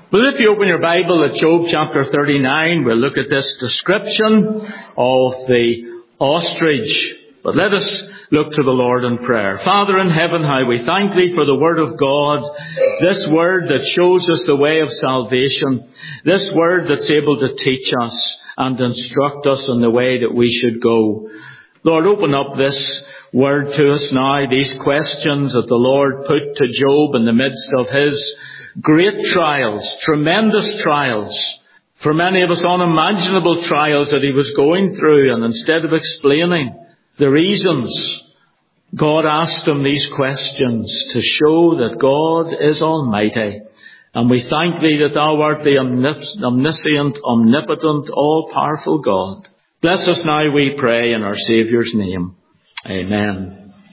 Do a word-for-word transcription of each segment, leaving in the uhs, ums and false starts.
Well, if you open your Bible at Job chapter thirty-nine, we'll look at this description of the ostrich. But let us look to the Lord in prayer. Father in heaven, how we thank Thee for the Word of God, this Word that shows us the way of salvation, this Word that's able to teach us and instruct us in the way that we should go. Lord, open up this Word to us now, these questions that the Lord put to Job in the midst of his great trials, tremendous trials, for many of us unimaginable trials that he was going through, and instead of explaining the reasons, God asked him these questions to show that God is Almighty. And we thank Thee that Thou art the omniscient, omnipotent, all-powerful God. Bless us now, we pray, in our Saviour's name. Amen.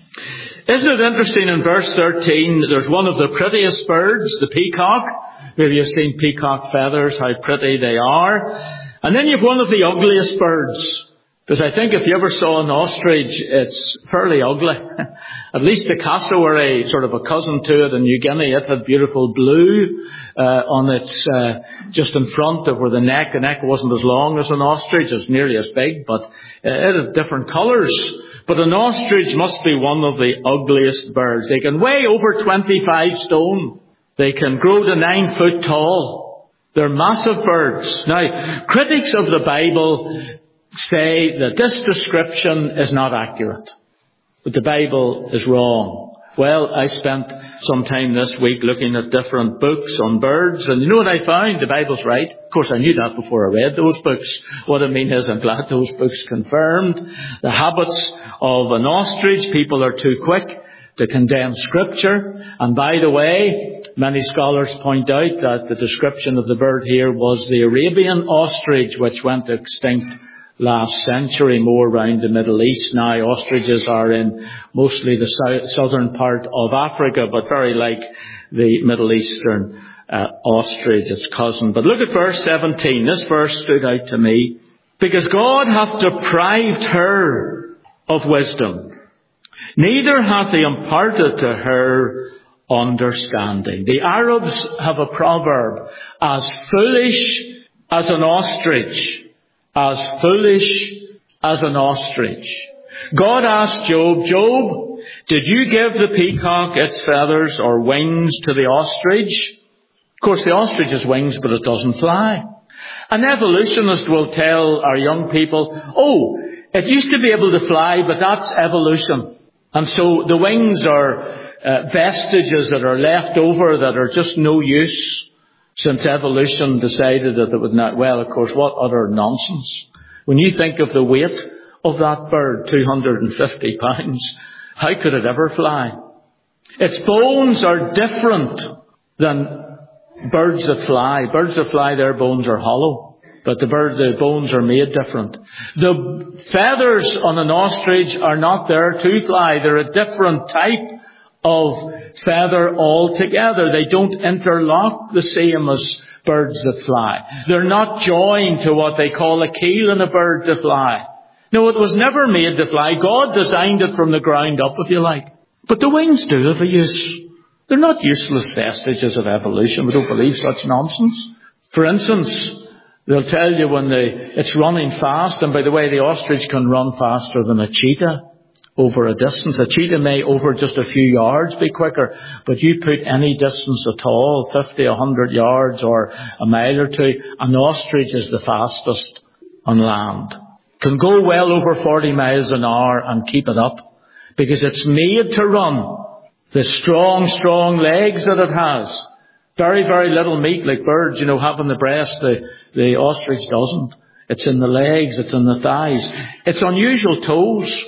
Isn't it interesting in verse thirteen, there's one of the prettiest birds, the peacock. Maybe you've seen peacock feathers, how pretty they are. And then you've one of the ugliest birds. Because I think if you ever saw an ostrich, it's fairly ugly. At least the cassowary, sort of a cousin to it in New Guinea, it had beautiful blue uh, on its, uh, just in front of where the neck, the neck wasn't as long as an ostrich, it's nearly as big, but uh, it had different colours. But an ostrich must be one of the ugliest birds. They can weigh over twenty-five stone. They can grow to nine foot tall. They're massive birds. Now, critics of the Bible say that this description is not accurate, that the Bible is wrong. Well, I spent some time this week looking at different books on birds, and you know what I found? The Bible's right. Of course, I knew that before I read those books. What I mean is I'm glad those books confirmed the habits of an ostrich. People are too quick to condemn Scripture. And by the way, many scholars point out that the description of the bird here was the Arabian ostrich, which went extinct last century, more around the Middle East. Now, ostriches are in mostly the south, southern part of Africa, but very like the Middle Eastern uh, ostrich, its cousin. But look at verse seventeen. This verse stood out to me. Because God hath deprived her of wisdom, neither hath He imparted to her understanding. The Arabs have a proverb, as foolish as an ostrich, as foolish as an ostrich. God asked Job, Job, did you give the peacock its feathers or wings to the ostrich? Of course, the ostrich has wings, but it doesn't fly. An evolutionist will tell our young people, oh, it used to be able to fly, but that's evolution. And so the wings are uh, vestiges that are left over that are just no use, since evolution decided that it would not. Well, of course, what utter nonsense. When you think of the weight of that bird, two hundred fifty pounds, how could it ever fly? Its bones are different than birds that fly. Birds that fly, their bones are hollow, but the bird, the bones are made different. The feathers on an ostrich are not there to fly. They're a different type of feather altogether. They don't interlock the same as birds that fly. They're not joined to what they call a keel in a bird to fly. No, it was never made to fly. God designed it from the ground up, if you like. But the wings do have a use. They're not useless vestiges of evolution. We don't believe such nonsense. For instance, they'll tell you when they, it's running fast, and by the way, the ostrich can run faster than a cheetah over a distance. A cheetah may over just a few yards be quicker, but you put any distance at all, fifty, a hundred yards or a mile or two, an ostrich is the fastest on land. Can go well over forty miles an hour and keep it up because it's made to run. The strong, strong legs that it has. Very, very little meat like birds, you know, have in the breast. The, the ostrich doesn't. It's in the legs, it's in the thighs. It's unusual toes.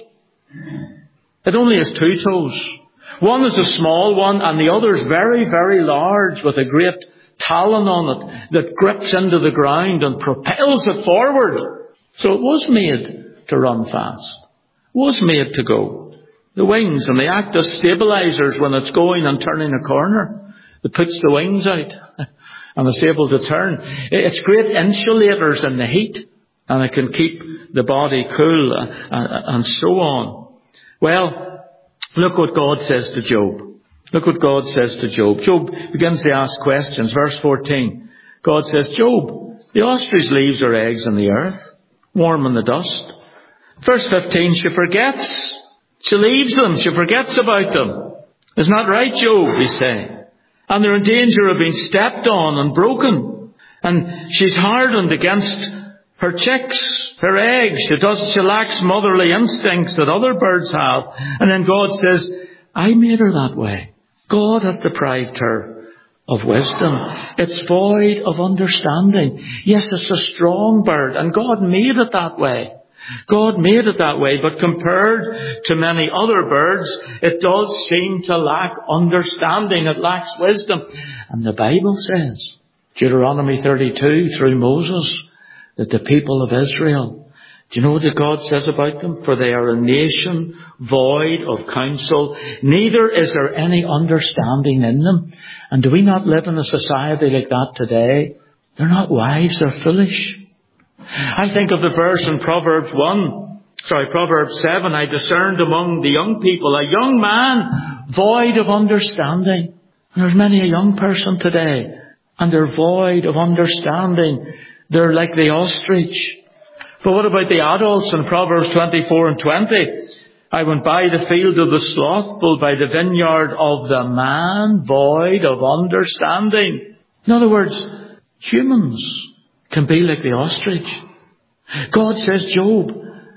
It only has two toes. One is a small one and the other is very, very large with a great talon on it that grips into the ground and propels it forward. So it was made to run fast. It was made to go. The wings, and they act as stabilizers when it's going and turning a corner. It puts the wings out and it's able to turn. It's great insulators in the heat, and it can keep the body cool and so on. Well, look what God says to Job. Look what God says to Job. Job begins to ask questions. Verse fourteen. God says, Job, the ostrich leaves her eggs in the earth, warm in the dust. Verse fifteen, she forgets. She leaves them. She forgets about them. Isn't that right, Job, he's saying? And they're in danger of being stepped on and broken. And she's hardened against her chicks, her eggs. She does, she lacks motherly instincts that other birds have. And then God says, I made her that way. God hath deprived her of wisdom. It's void of understanding. Yes, it's a strong bird, and God made it that way. God made it that way, but compared to many other birds, it does seem to lack understanding. It lacks wisdom. And the Bible says, Deuteronomy thirty-two, through Moses, that the people of Israel, do you know what God says about them? For they are a nation void of counsel, neither is there any understanding in them. And do we not live in a society like that today? They're not wise, they're foolish. I think of the verse in Proverbs one, sorry, Proverbs seven, I discerned among the young people a young man void of understanding. And there's many a young person today, and they're void of understanding. They're like the ostrich. But what about the adults in Proverbs twenty-four and twenty? I went by the field of the slothful, by the vineyard of the man void of understanding. In other words, humans can be like the ostrich. God says, Job,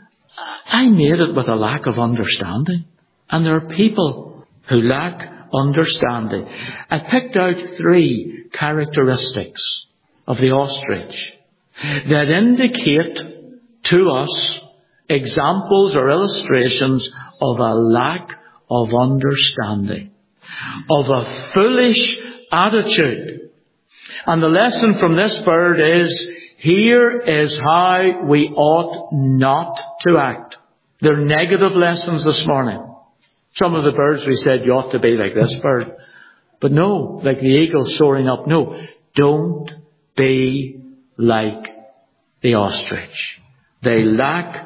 I made it with a lack of understanding. And there are people who lack understanding. I picked out three characteristics of the ostrich that indicate to us examples or illustrations of a lack of understanding, of a foolish attitude. And the lesson from this bird is, here is how we ought not to act. They're negative lessons this morning. Some of the birds we said you ought to be like this bird. But no, like the eagle soaring up. No, don't be like the ostrich. They lack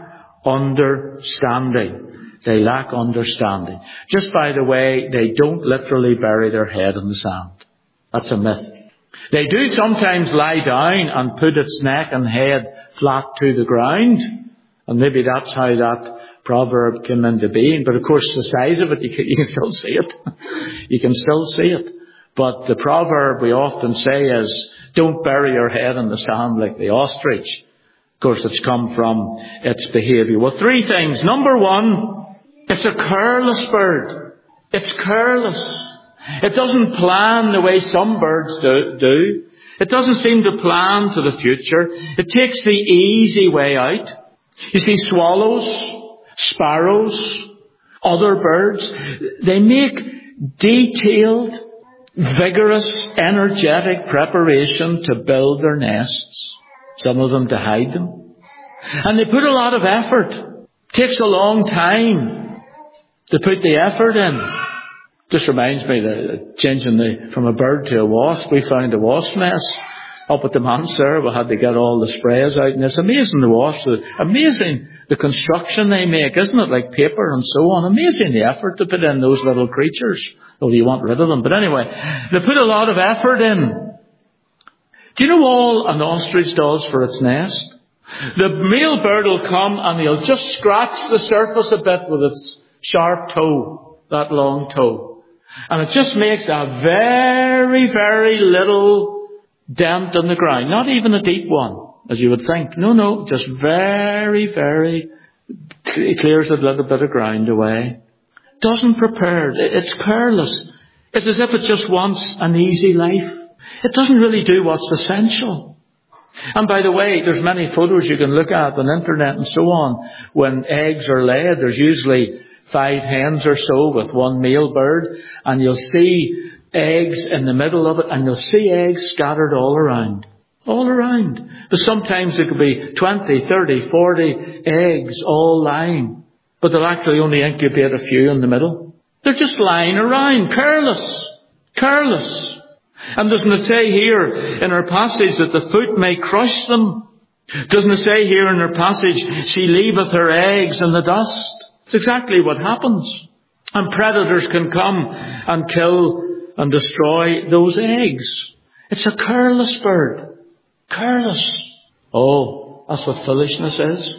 understanding. They lack understanding. Just by the way, they don't literally bury their head in the sand. That's a myth. They do sometimes lie down and put its neck and head flat to the ground. And maybe that's how that proverb came into being. But of course, the size of it, you can, you can still see it. You can still see it. But the proverb we often say is, don't bury your head in the sand like the ostrich. Of course, it's come from its behaviour. Well, three things. Number one, it's a careless bird. It's careless. It doesn't plan the way some birds do, do. It doesn't seem to plan for the future. It takes the easy way out. You see, swallows, sparrows, other birds, they make detailed, vigorous, energetic preparation to build their nests. Some of them to hide them. And they put a lot of effort. It takes a long time to put the effort in. Just reminds me that changing the, from a bird to a wasp, we found a wasp nest up at the manse there. We had to get all the sprays out, and it's amazing the wasps, amazing the construction they make, isn't it? Like paper and so on. Amazing the effort to put in those little creatures. Though you want rid of them. But anyway, they put a lot of effort in. Do you know all an ostrich does for its nest? The male bird will come and he'll just scratch the surface a bit with its sharp toe, that long toe. And it just makes a very, very little dent in the ground. Not even a deep one, as you would think. No, no, just very, very, it clears a little bit of ground away. Doesn't prepare. It's careless. It's as if it just wants an easy life. It doesn't really do what's essential. And by the way, there's many photos you can look at on the internet and so on. When eggs are laid, there's usually five hens or so with one male bird. And you'll see eggs in the middle of it. And you'll see eggs scattered all around. All around. But sometimes it could be twenty, thirty, forty eggs all lying. But they'll actually only incubate a few in the middle. They're just lying around. Careless. Careless. And doesn't it say here in our passage that the foot may crush them? Doesn't it say here in our passage, she leaveth her eggs in the dust? It's exactly what happens. And predators can come and kill and destroy those eggs. It's a careless bird. Careless. Oh, that's what foolishness is.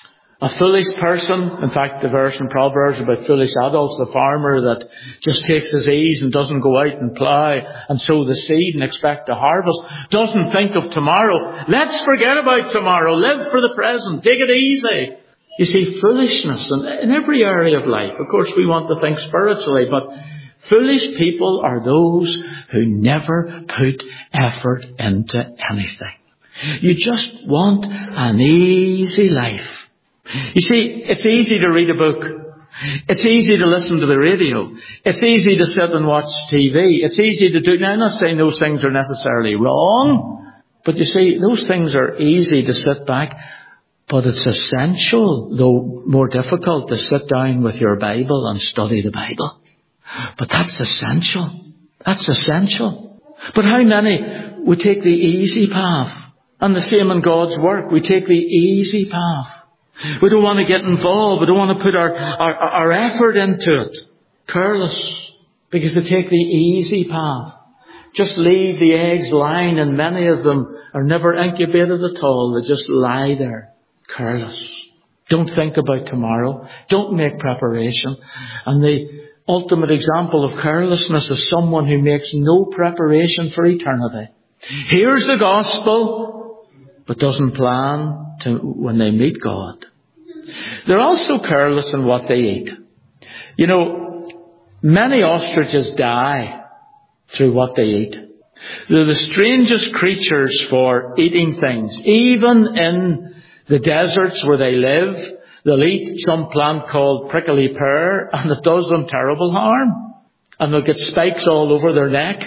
A foolish person, in fact the verse in Proverbs about foolish adults, the farmer that just takes his ease and doesn't go out and plough and sow the seed and expect to harvest, doesn't think of tomorrow. Let's forget about tomorrow. Live for the present. Take it easy. You see, foolishness in, in every area of life. Of course we want to think spiritually, but foolish people are those who never put effort into anything. You just want an easy life. You see, it's easy to read a book. It's easy to listen to the radio. It's easy to sit and watch T V. It's easy to do... Now, I'm not saying those things are necessarily wrong, but you see, those things are easy to sit back, but it's essential, though more difficult, to sit down with your Bible and study the Bible. But that's essential. That's essential. But how many would take the easy path? And the same in God's work. We take the easy path. We don't want to get involved. We don't want to put our, our, our effort into it. Careless. Because they take the easy path. Just leave the eggs lying, and many of them are never incubated at all. They just lie there. Careless. Don't think about tomorrow. Don't make preparation. And the ultimate example of carelessness is someone who makes no preparation for eternity. Hears the gospel, but doesn't plan to when they meet God. They're also careless in what they eat. You know, many ostriches die through what they eat. They're the strangest creatures for eating things. Even in the deserts where they live, they'll eat some plant called prickly pear, and it does them terrible harm. And they'll get spikes all over their neck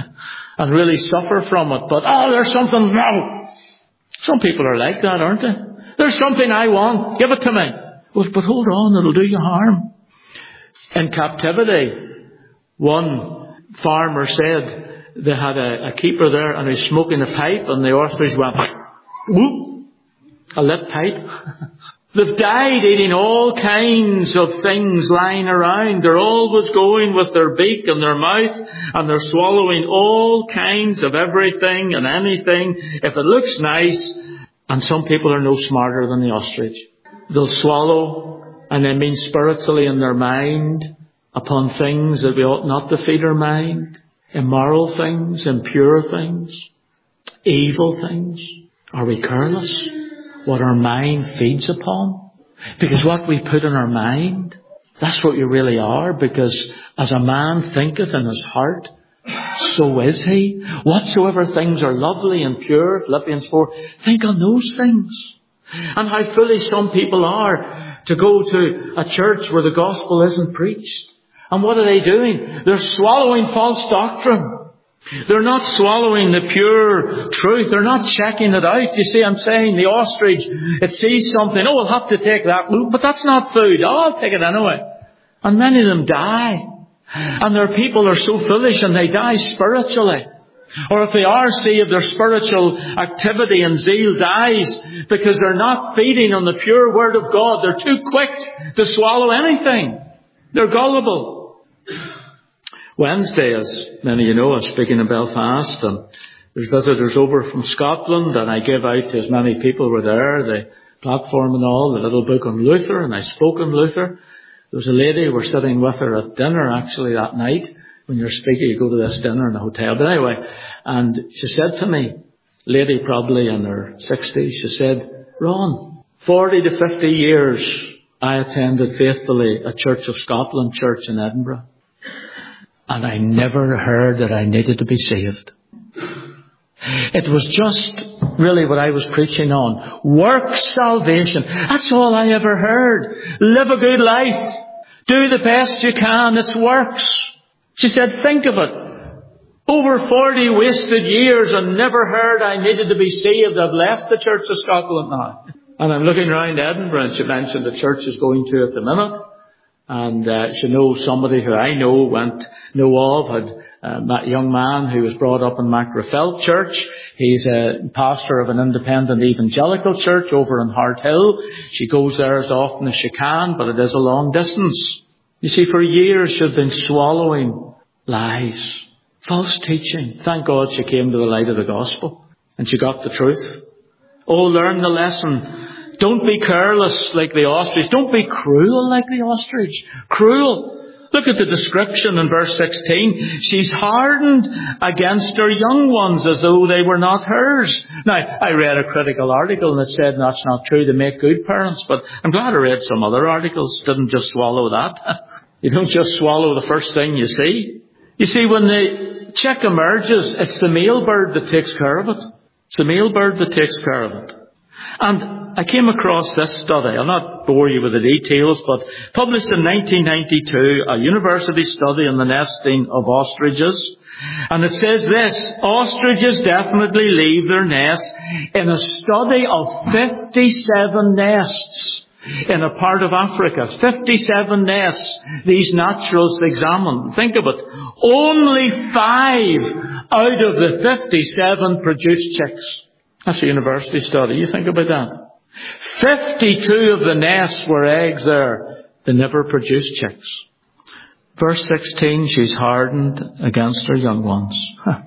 and really suffer from it. But, oh, there's something wrong. Some people are like that, aren't they? There's something I want. Give it to me. But, but hold on, it'll do you harm. In captivity, one farmer said they had a, a keeper there and he's smoking a pipe, and the ostrich went, whoop, a lit pipe. They've died eating all kinds of things lying around. They're always going with their beak and their mouth, and they're swallowing all kinds of everything and anything if it looks nice. And some people are no smarter than the ostrich. They'll swallow, and they mean spiritually in their mind, upon things that we ought not to feed our mind. Immoral things, impure things, evil things. Are we careless what our mind feeds upon? Because what we put in our mind, that's what you really are. Because as a man thinketh in his heart, so is he. Whatsoever things are lovely and pure, Philippians four, think on those things. And how foolish some people are to go to a church where the gospel isn't preached. And what are they doing? They're swallowing false doctrine. They're not swallowing the pure truth. They're not checking it out. You see, I'm saying the ostrich, it sees something. Oh, we'll have to take that. But that's not food. Oh, I'll take it anyway. And many of them die. And their people are so foolish, and they die spiritually. Or if they are saved, their spiritual activity and zeal dies because they're not feeding on the pure Word of God. They're too quick to swallow anything. They're gullible. Wednesday, as many of you know, I was speaking in Belfast, and there's visitors over from Scotland, and I gave out to as many people were there, the platform and all, the little book on Luther, and I spoke on Luther. There was a lady, we're sitting with her at dinner actually that night. When you're speaking, you go to this dinner in a hotel. But anyway, and she said to me, lady probably in her sixties, she said, Ron, forty to fifty years I attended faithfully a Church of Scotland church in Edinburgh. And I never heard that I needed to be saved. It was just really what I was preaching on. Work salvation. That's all I ever heard. Live a good life. Do the best you can. It's works. She said, think of it. Over forty wasted years and never heard I needed to be saved. I've left the Church of Scotland now. And I'm looking around Edinburgh, and she mentioned the church is going to at the minute. And uh, she knows somebody who I know, went, know of, had uh, a young man who was brought up in Macrofelt Church. He's a pastor of an independent evangelical church over in Hart Hill. She goes there as often as she can, but it is a long distance. You see, for years she'd been swallowing lies. False teaching. Thank God she came to the light of the gospel and she got the truth. Oh, learn the lesson. Don't be careless like the ostrich. Don't be cruel like the ostrich. Cruel. Look at the description in verse sixteen. She's hardened against her young ones as though they were not hers. Now, I read a critical article and it said that's not true. They make good parents. But I'm glad I read some other articles. Didn't just swallow that. You don't just swallow the first thing you see. You see, when the chick emerges, it's the male bird that takes care of it. It's the male bird that takes care of it. And I came across this study. I'll not bore you with the details, but published in nineteen ninety-two, a university study on the nesting of ostriches. And it says this: ostriches definitely leave their nest in a study of fifty-seven nests in a part of Africa. fifty-seven nests these naturalists examined. Think of it. Only five out of the fifty-seven produced chicks. That's a university study. You think about that. fifty-two of the nests were eggs there. They never produced chicks. Verse sixteen, she's hardened against her young ones.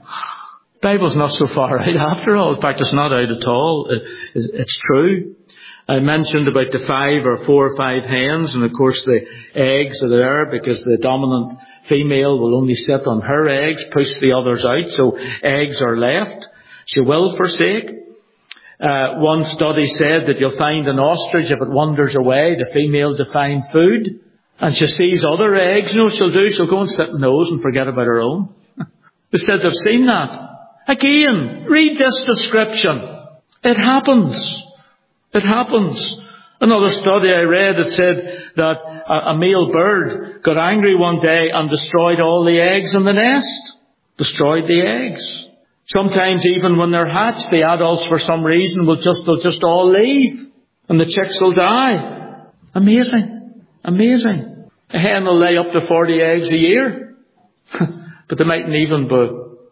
Bible's not so far out after all. In fact, it's not out at all. It, it's true. I mentioned about the five or four or five hens, and of course the eggs are there because the dominant female will only sit on her eggs, push the others out, so eggs are left. She will forsake. Uh, one study said that you'll find an ostrich, if it wanders away, the female to find food, and she sees other eggs, you know what she'll do? She'll go and sit in those and forget about her own. They said they've seen that. Again, read this description. It happens. It happens. Another study I read, it said that a, a male bird got angry one day and destroyed all the eggs in the nest. Destroyed the eggs. Sometimes even when they're hatched, the adults for some reason will just, they'll just all leave. And the chicks will die. Amazing. Amazing. A hen will lay up to forty eggs a year. But there mightn't even be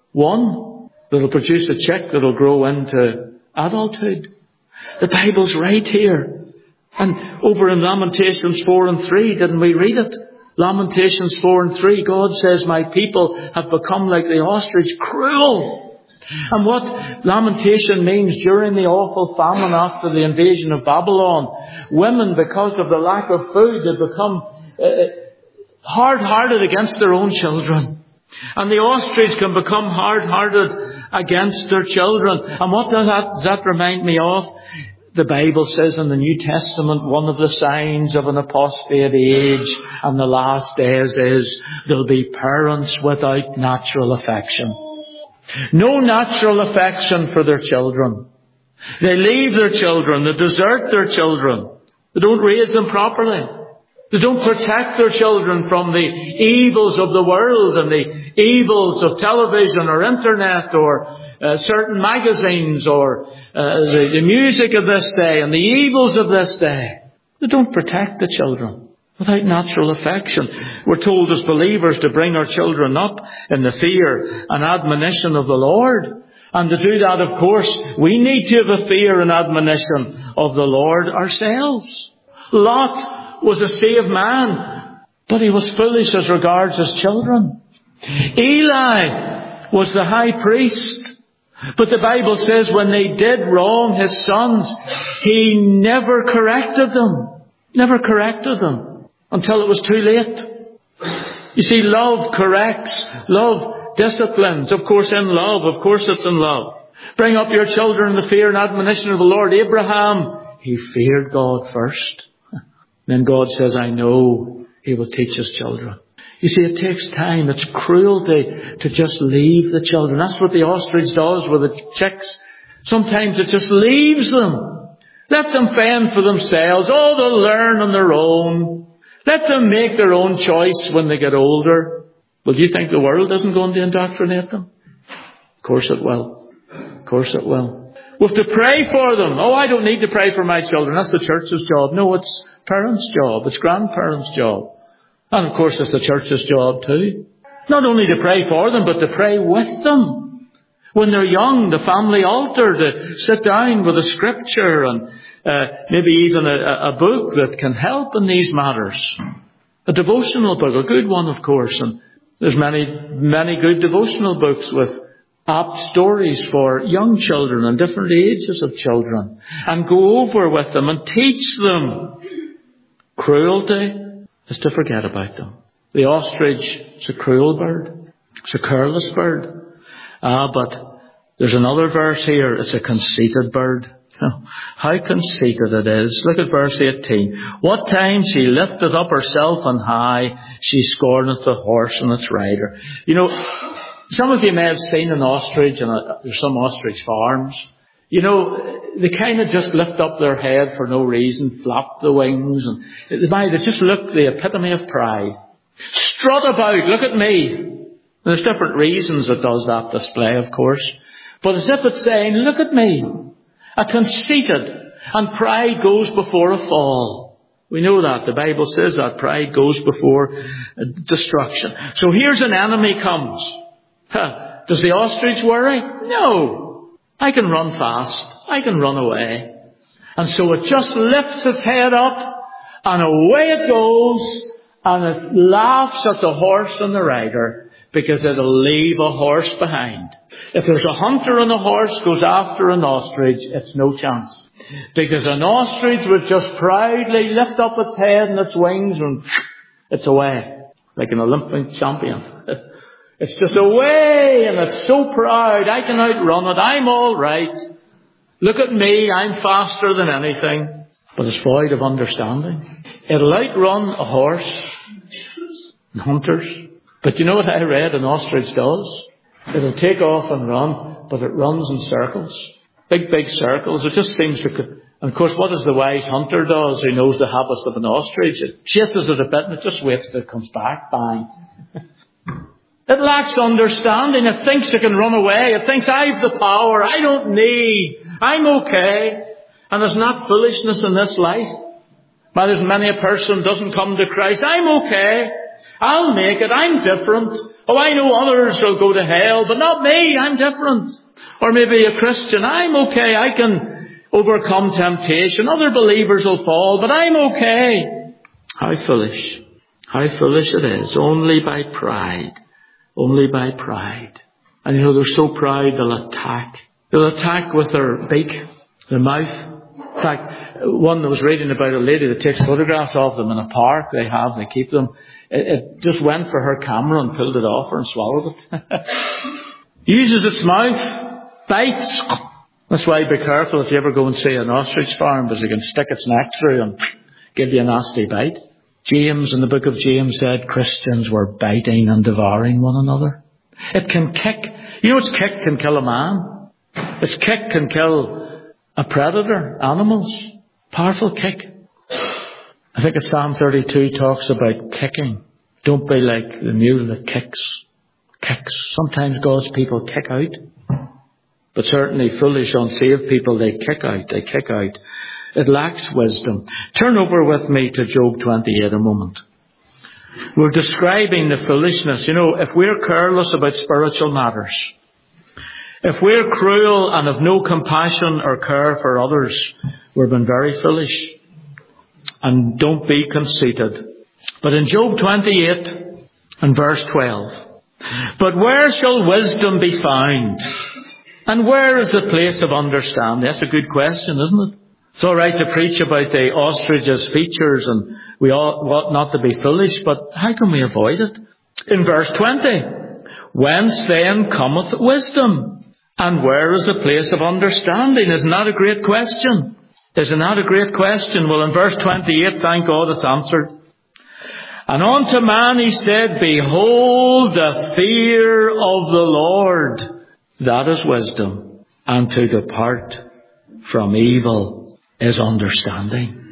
one that'll produce a chick that'll grow into adulthood. The Bible's right here. And over in Lamentations four and three, didn't we read it? Lamentations four and three, God says, my people have become like the ostrich, cruel. And what lamentation means during the awful famine after the invasion of Babylon, women, because of the lack of food, had become uh, hard-hearted against their own children. And the ostrich can become hard-hearted against their children. And what does that, does that remind me of? The Bible says in the New Testament, one of the signs of an apostate age and the last days is there'll be parents without natural affection. No natural affection for their children. They leave their children. They desert their children. They don't raise them properly. They don't protect their children from the evils of the world and the evils of television or internet or uh, certain magazines or uh, the, the music of this day and the evils of this day. They don't protect the children without natural affection. We're told as believers to bring our children up in the fear and admonition of the Lord. And to do that, of course, we need to have a fear and admonition of the Lord ourselves. Lot was a saved man, but he was foolish as regards his children. Eli was the high priest, but the Bible says when they did wrong his sons, he never corrected them. Never corrected them until it was too late. You see, love corrects. Love disciplines. Of course in love. Of course it's in love. Bring up your children in the fear and admonition of the Lord. Abraham, he feared God first. Then God says, I know he will teach his children. You see, it takes time. It's cruelty to just leave the children. That's what the ostrich does with the chicks. Sometimes it just leaves them. Let them fend for themselves. Oh, they'll learn on their own. Let them make their own choice when they get older. Well, do you think the world isn't going to indoctrinate them? Of course it will. Of course it will. We have to pray for them. Oh, I don't need to pray for my children. That's the church's job. No, it's parents' job. It's grandparents' job. And of course it's the church's job too. Not only to pray for them, but to pray with them. When they're young, the family altar, to sit down with a scripture and uh, maybe even a, a book that can help in these matters. A devotional book, a good one of course. And There's many, many good devotional books with apt stories for young children and different ages of children. And go over with them and teach them. Cruelty is to forget about them. The ostrich is a cruel bird. It's a careless bird. Ah, but there's another verse here. It's a conceited bird. Oh, how conceited it is. Look at verse eighteen. What time she lifteth up herself on high, she scorneth the horse and its rider. You know, some of you may have seen an ostrich, and there's some ostrich farms. You know, they kind of just lift up their head for no reason, flap the wings, and they just look the epitome of pride. Strut about, look at me. There's different reasons it does that display, of course. But as if it's saying, look at me. A conceited, and pride goes before a fall. We know that. The Bible says that pride goes before destruction. So here's an enemy comes. Huh. Does the ostrich worry? No. I can run fast. I can run away. And so it just lifts its head up, and away it goes, and it laughs at the horse and the rider, because it'll leave a horse behind. If there's a hunter and a horse goes after an ostrich, it's no chance. Because an ostrich would just proudly lift up its head and its wings, and it's away. Like an Olympic champion. It's just away, and it's so proud. I can outrun it. I'm all right. Look at me. I'm faster than anything. But it's void of understanding. It'll outrun a horse and hunters. But you know what I read an ostrich does? It'll take off and run, but it runs in circles. Big, big circles. It just seems to... And of course, what does the wise hunter does who knows the habits of an ostrich? It chases it a bit and it just waits till it comes back. Bang. It lacks understanding. It thinks it can run away. It thinks, I've the power. I don't need. I'm okay. And there's not foolishness in this life. Why there's many a person doesn't come to Christ. I'm okay. I'll make it. I'm different. Oh, I know others will go to hell, but not me. I'm different. Or maybe a Christian. I'm okay. I can overcome temptation. Other believers will fall, but I'm okay. How foolish. How foolish it is. Only by pride. Only by pride. And you know, they're so proud they'll attack. They'll attack with their beak, their mouth. In fact, one that was reading about a lady that takes photographs of them in a park. They have, they keep them. It, it just went for her camera and pulled it off her and swallowed it. Uses its mouth, bites. That's why be careful if you ever go and see an ostrich farm, because it can stick its neck through and give you a nasty bite. James, in the book of James, said Christians were biting and devouring one another. It can kick. You know, its kick can kill a man. Its kick can kill a predator, animals. Powerful kick. I think it's Psalm thirty-two talks about kicking. Don't be like the mule that kicks. Kicks. Sometimes God's people kick out. But certainly foolish, unsaved people, they kick out. They kick out. It lacks wisdom. Turn over with me to Job twenty-eight a moment. We're describing the foolishness. You know, if we're careless about spiritual matters, if we're cruel and have no compassion or care for others, we've been very foolish. And don't be conceited. But in Job twenty-eight and verse twelve, but where shall wisdom be found? And where is the place of understanding? That's a good question, isn't it? It's all right to preach about the ostrich's features and we ought not to be foolish, but how can we avoid it? In verse twenty, whence then cometh wisdom? And where is the place of understanding? Isn't that a great question? Isn't that a great question? Well, in verse twenty-eight, thank God it's answered. And unto man he said, behold the fear of the Lord, that is wisdom, and to depart from evil is understanding.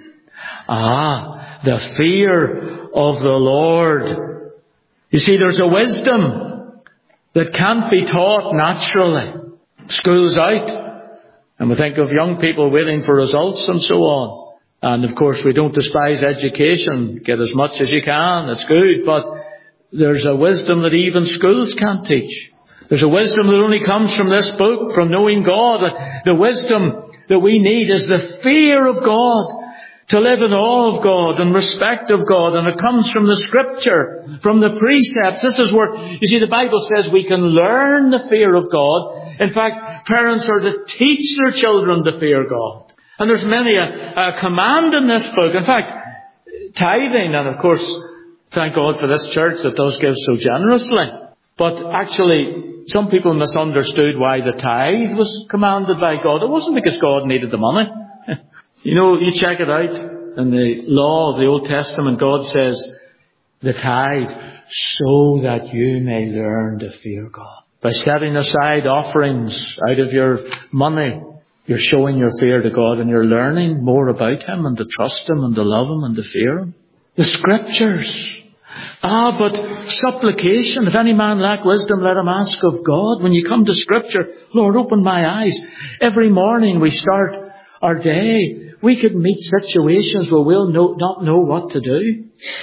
Ah, the fear of the Lord. You see, there's a wisdom that can't be taught naturally. School's out. And we think of young people waiting for results and so on. And of course we don't despise education. Get as much as you can. It's good. But there's a wisdom that even schools can't teach. There's a wisdom that only comes from this book, from knowing God. The wisdom that we need is the fear of God. to live in awe of God and respect of God. And it comes from the Scripture, from the precepts. This is where, you see, the Bible says we can learn the fear of God. In fact, parents are to teach their children to fear God. And there's many a, a command in this book. In fact, tithing, and of course, thank God for this church that does give so generously. But actually, some people misunderstood why the tithe was commanded by God. It wasn't because God needed the money. You know, you check it out in the law of the Old Testament. God says, the tithe, so that you may learn to fear God. By setting aside offerings out of your money, you're showing your fear to God, and you're learning more about Him and to trust Him and to love Him and to fear Him. The Scriptures. Ah, but supplication. If any man lack wisdom, let him ask of God. When you come to Scripture, Lord, open my eyes. Every morning we start our day, we could meet situations where we'll know, not know what to do.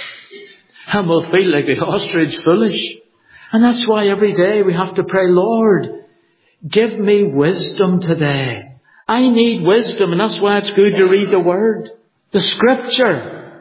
And we'll feel like the ostrich foolish. And that's why every day we have to pray, Lord, give me wisdom today. I need wisdom, and that's why it's good to read the Word. The Scripture.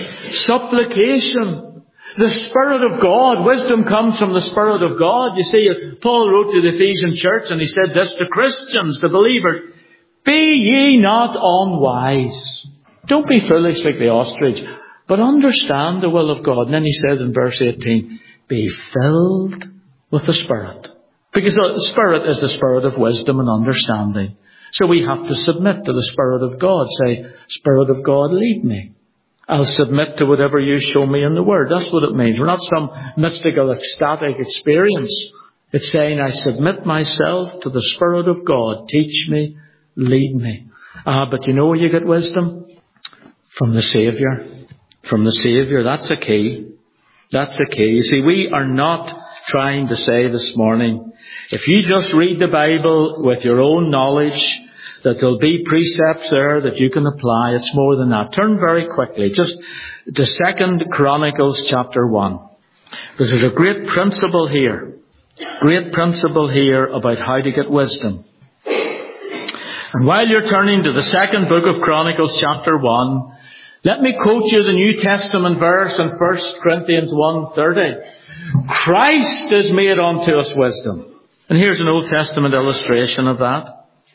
Supplication. The Spirit of God. Wisdom comes from the Spirit of God. You see, Paul wrote to the Ephesian church, and he said this to Christians, to believers. Be ye not unwise. Don't be foolish like the ostrich, but understand the will of God. And then he says in verse eighteen, be filled with the Spirit. Because the Spirit is the Spirit of wisdom and understanding. So we have to submit to the Spirit of God. Say, Spirit of God, lead me. I'll submit to whatever you show me in the Word. That's what it means. We're not some mystical, ecstatic experience. It's saying, I submit myself to the Spirit of God. Teach me, lead me. Ah, but you know where you get wisdom? From the Saviour. From the Saviour. That's the key. That's the key. You see, we are not trying to say this morning, if you just read the Bible with your own knowledge, that there'll be precepts there that you can apply. It's more than that. Turn very quickly, just to Second Chronicles chapter one. Because there's a great principle here. Great principle here about how to get wisdom. And while you're turning to the second book of Chronicles chapter one, let me quote you the New Testament verse in First Corinthians one thirty. Christ is made unto us wisdom. And here's an Old Testament illustration of that.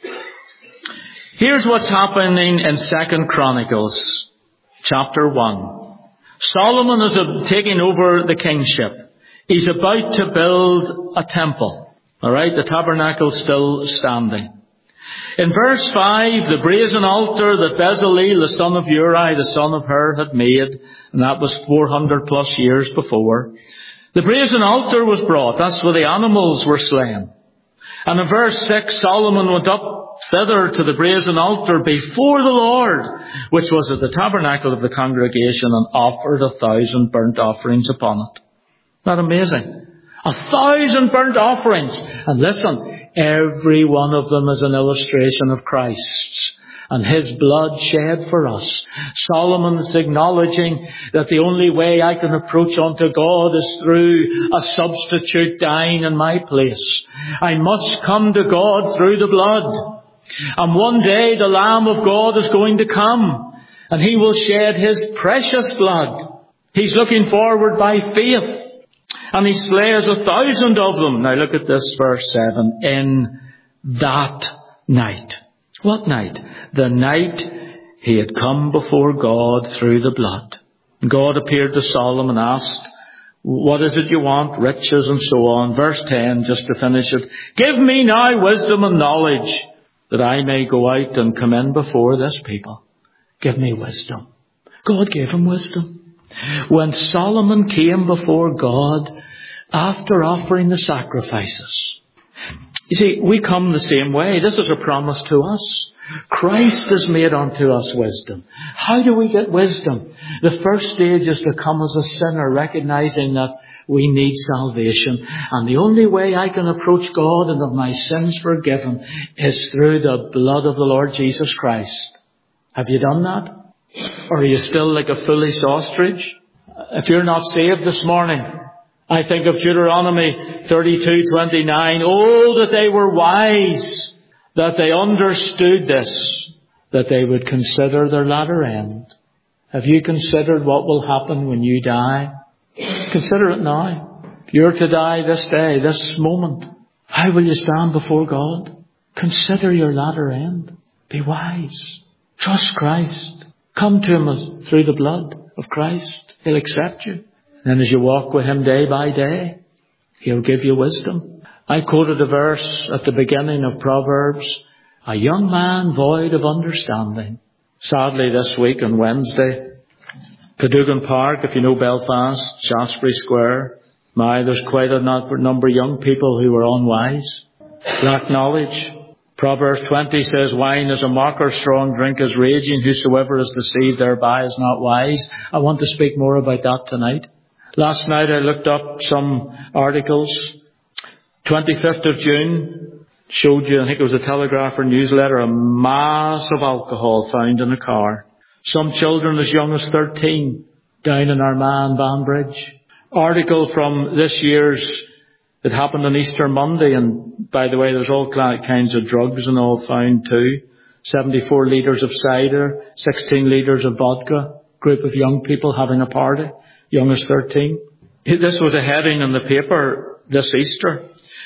Here's what's happening in Second Chronicles chapter one. Solomon is taking over the kingship. He's about to build a temple. Alright, the tabernacle's still standing. In verse five, the brazen altar that Bezalel, the son of Uri, the son of Hur, had made, and that was four hundred plus years before. The brazen altar was brought. That's where the animals were slain. And in verse six, Solomon went up thither to the brazen altar before the Lord, which was at the tabernacle of the congregation, and offered a thousand burnt offerings upon it. Isn't that amazing? A thousand burnt offerings. And listen, every one of them is an illustration of Christ's and His blood shed for us. Solomon's acknowledging that the only way I can approach unto God is through a substitute dying in my place. I must come to God through the blood. And one day the Lamb of God is going to come, and He will shed His precious blood. He's looking forward by faith, and He slays a thousand of them. Now look at this verse seven. In that night. What night? The night he had come before God through the blood. God appeared to Solomon and asked, what is it you want? Riches and so on. Verse ten, just to finish it. Give me now wisdom and knowledge, that I may go out and come in before this people. Give me wisdom. God gave him wisdom. When Solomon came before God after offering the sacrifices, you see, we come the same way. This is a promise to us. Christ has made unto us wisdom. How do we get wisdom? The first stage is to come as a sinner, recognizing that we need salvation. And the only way I can approach God and have my sins forgiven is through the blood of the Lord Jesus Christ. Have you done that? Or are you still like a foolish ostrich? If you're not saved this morning, I think of Deuteronomy thirty-two twenty-nine. Oh, that they were wise, that they understood this, that they would consider their latter end. Have you considered what will happen when you die? Consider it now. If you're to die this day, this moment, how will you stand before God? Consider your latter end. Be wise. Trust Christ. Come to Him through the blood of Christ. He'll accept you. And then as you walk with Him day by day, He'll give you wisdom. I quoted a verse at the beginning of Proverbs, a young man void of understanding. Sadly, this week on Wednesday, Cadogan Park, if you know Belfast, Shaftesbury Square, my, there's quite a number of young people who are unwise, lack knowledge. Proverbs twenty says, wine is a mocker, strong drink is raging, whosoever is deceived thereby is not wise. I want to speak more about that tonight. Last night I looked up some articles. twenty-fifth of June showed you, I think it was a Telegraph or newsletter, a mass of alcohol found in a car. Some children as young as thirteen down in Armagh and Banbridge. Article from this year's, it happened on Easter Monday, and by the way, there's all kinds of drugs and all found too. seventy-four litres of cider, sixteen litres of vodka, group of young people having a party, young as thirteen. This was a heading in the paper this Easter.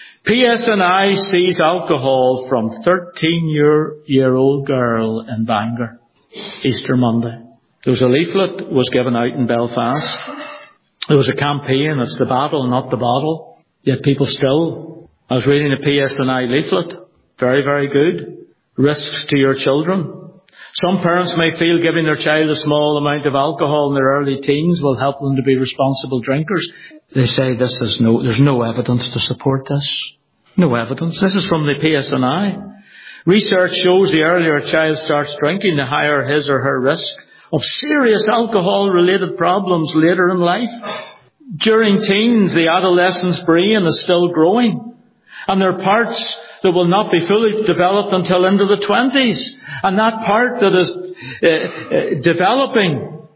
P S N I sees alcohol from thirteen-year-old girl in Bangor. Easter Monday. There was a leaflet was given out in Belfast. There was a campaign, it's the battle, not the bottle. Yet people still, I was reading a P S N I leaflet. Very, very good. Risks to your children. Some parents may feel giving their child a small amount of alcohol in their early teens will help them to be responsible drinkers. They say this is no, there's no evidence to support this. No evidence. This is from the P S N I. Research shows the earlier a child starts drinking, the higher his or her risk of serious alcohol-related problems later in life. During teens, the adolescent's brain is still growing, and there are parts that will not be fully developed until into the twenties. And that part that is uh, uh, developing,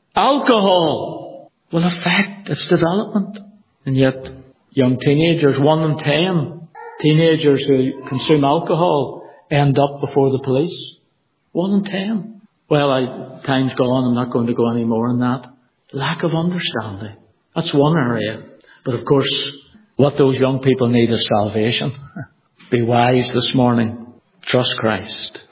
alcohol, will affect its development. And yet, young teenagers, one in ten teenagers who consume alcohol end up before the police. One in ten. Well, I, time's gone. I'm not going to go any more on that. Lack of understanding. That's one area. But of course, what those young people need is salvation. Be wise this morning. Trust Christ.